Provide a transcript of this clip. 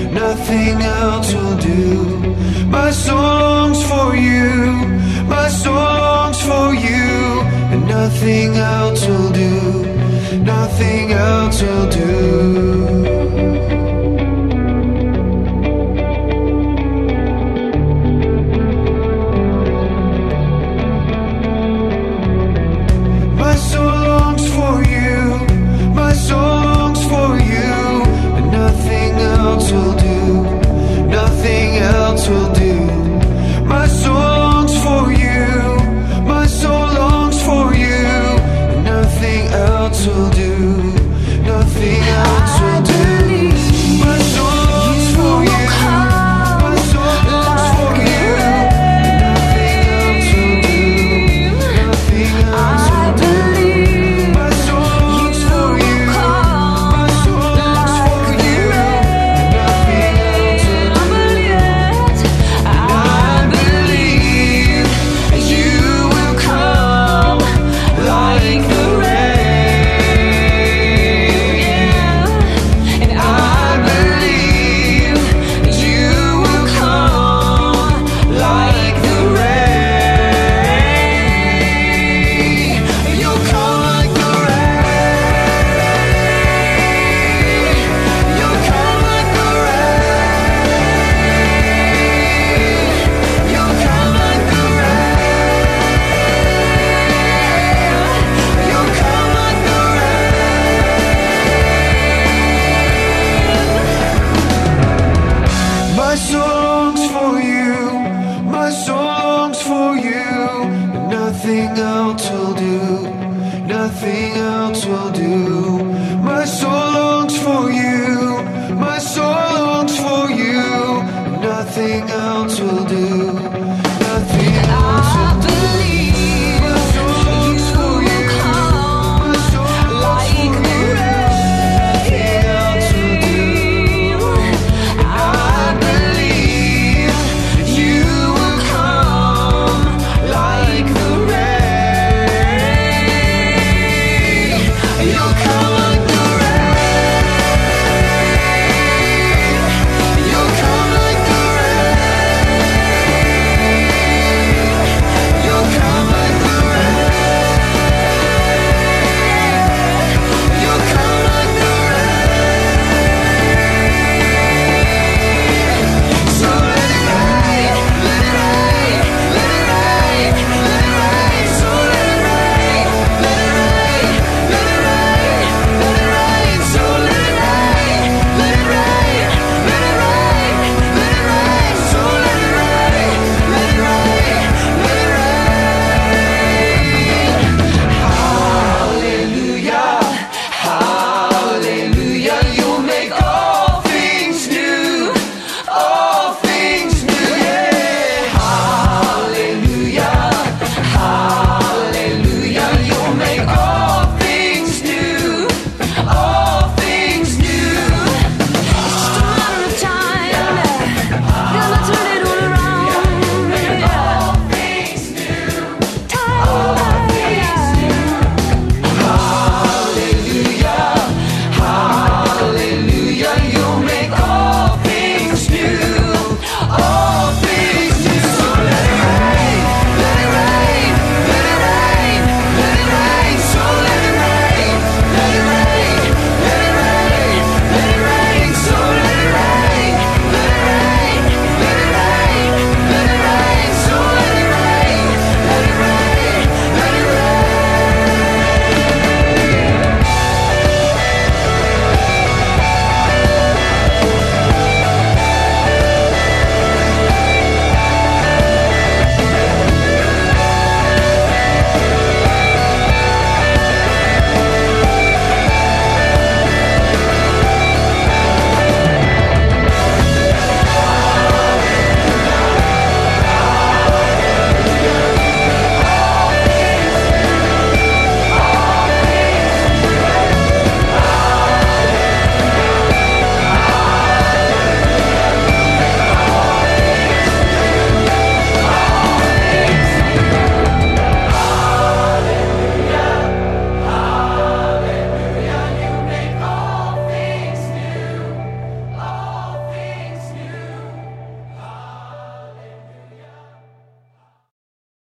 nothing else will do. My soul longs for you, my soul longs for you, and nothing else will do, nothing else will do. My soul longs for you, my soul longs for you, and nothing else will do, nothing else will do. My soul longs for you, my soul longs for you, and nothing else will do, nothing else will do. My soul longs for you, my soul longs for you, and nothing else will do, nothing else will do. My soul longs for you, my soul longs for you, and nothing else will do. I believe you will come like the rain, and I believe you will come like the rain. You'll come like the rain. You'll come like the rain. You'll come like the rain. You'll come like the rain. My soul longs for you, my soul longs for you, and nothing else will do, nothing else will do.